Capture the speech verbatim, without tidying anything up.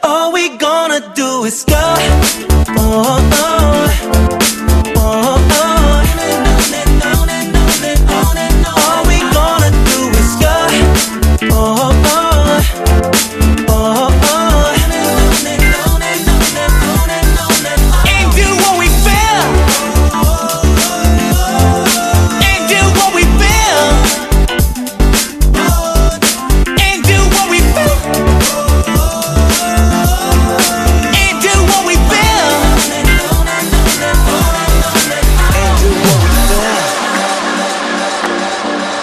all we gonna do is go. Oh, oh.